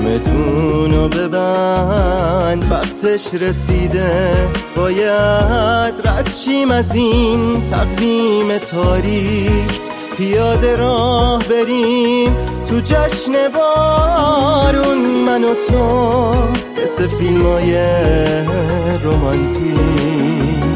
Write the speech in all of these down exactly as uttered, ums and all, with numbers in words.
چمدونو ببند وقتش رسیده، باید رد شیم از این تقویم تاریک، پیاده راه بریم تو جشن بارون، من و تو مثل فیلمای رومانتیک.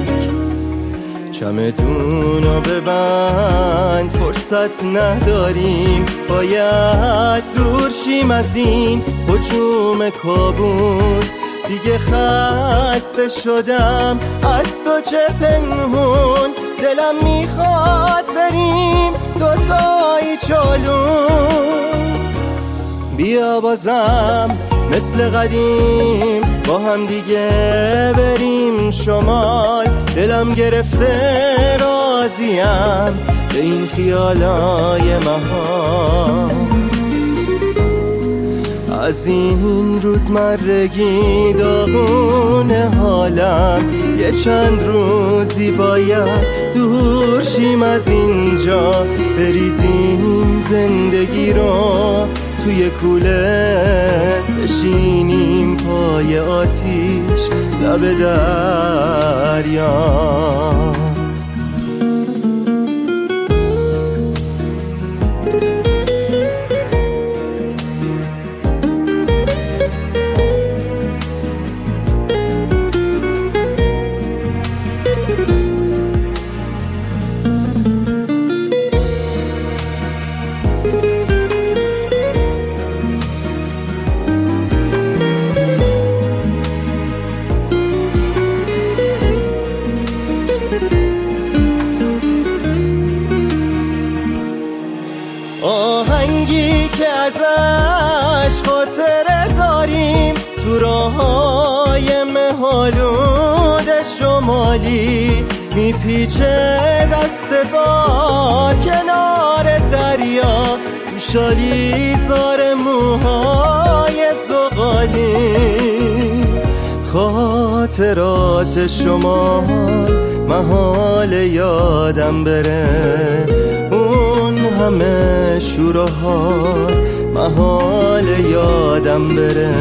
چمدونو ببند فرصت نداریم، باید دور شیم از این هجوم کابوس، دیگه خسته شدم از تو چه پنهون، دلم میخواد بریم دوتایی چالوس. بیا بازم مثل قدیم با هم دیگه بریم شمال، دلم گرفته راضیم به این خیالای محال. از این روزمرگی داغونه حالم، یه چند روزی باید دور شیم از اینجا، بریزیم زندگی رو توی کوله، بشینیم پای آتیش لب دریا. آهنگی که ازش خاطره داریم تو راههای مه‌آلود شمالی، میپیچه دست باد کنار دریا، شالی زار موهای زغالی. خاطرات شما محال یادم بره، اون همه شور و حال محال یادم بره.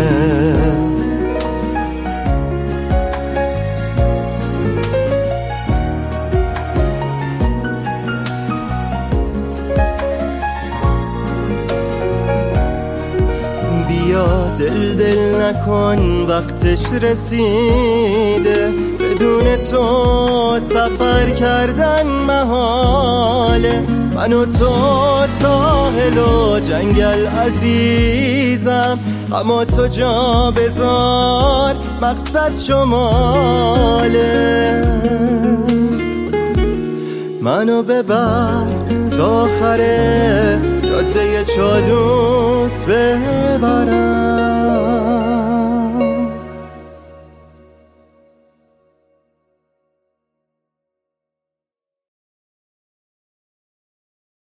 بیا دل دل نکن وقتش رسیده، بدون تو سفر کردن محاله، من و تو ساحل و جنگل عزیزم، اما تو جا بذار مقصد شماله. منو ببر تا آخر جاده چالوس ببرم.